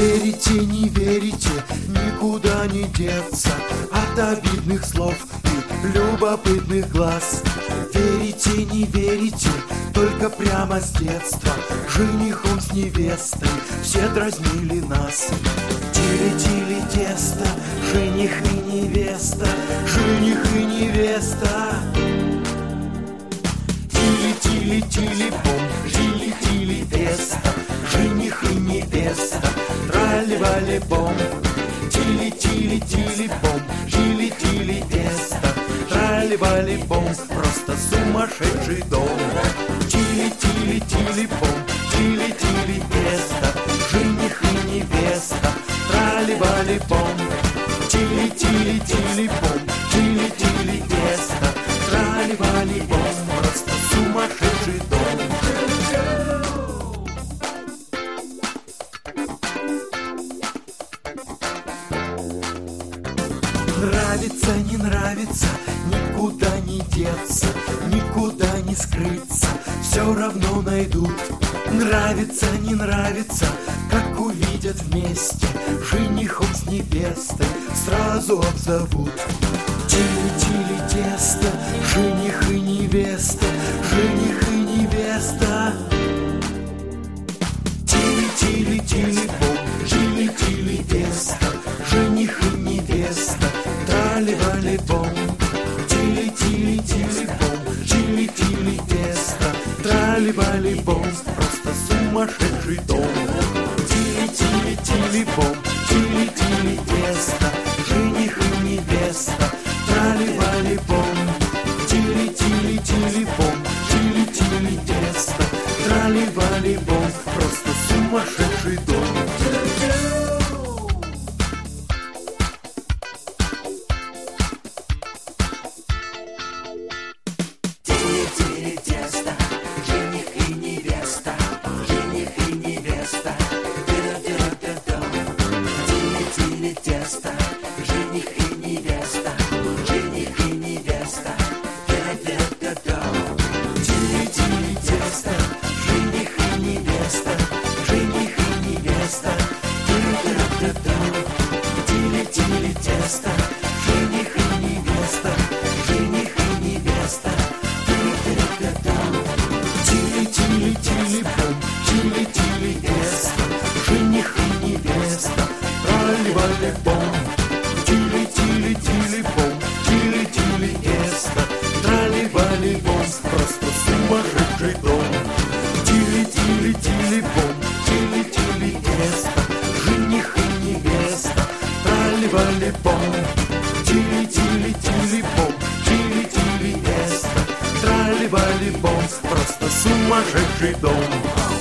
Верите, не верите, никуда не деться от обидных слов и любопытных глаз. Верите, не верите, только прямо с детства женихом с невестой все дразнили нас. Тили-тили тесто, жених и невеста, жених и невеста. Тили-тили-тили-бом, тили-тили тесто, жених и невеста, трали-вали-бом. Тили-тили-тили-бом, тили-тили тесто, трали-вали-бом, просто сумасшедший дом. Тили-тили-тили-бом, тили-тили тесто, жених и невеста, трали-вали-бом. Тили-тили-тили-бом, тили-тили тесто, трали-вали-бом, просто сумасшедший дом. Нравится, не нравится, никуда не деться, никуда не скрыться, все равно найдут. Нравится, не нравится, как увидят вместе женихом с невестой, сразу обзовут. Тили-тили тесто, жених и невеста, жених и невеста. Тили-тили-тили-бом, тили-тили тесто, жених и невеста, трали-вали-бом. Тили-тили-тили-бом, тили-тили тесто, трали-вали-бом, просто сумасшедший дом. Тили-тили-тили-бом, тили-тили тесто, жених и невеста, трали-вали-бом. Тили-тили-тили-бом, тили-тили тесто, трали-вали-бом, просто сумасшедший дом. Тили-тили тесто, жених и невеста, жених и невеста. Тили-тили тесто, жених и невеста, жених и невеста. Тили-тили тесто, жених и невеста, жених и невеста. Тили-тили тесто, жених и невеста, жених и невеста. Тили-тили-тили-бом, тили-тили тесто, жених и невеста, трали-вали-бом. Тили-тили-тили-бом, тили-тили тесто, трали-вали-бом, просто сумасшедший дом. Тили-тили-тили-бом, тили-тили тесто, жених и невеста, трали-вали-бом. Тили-тили-тили-бом, тили-тили тесто, трали-вали-бом, просто сумасшедший дом.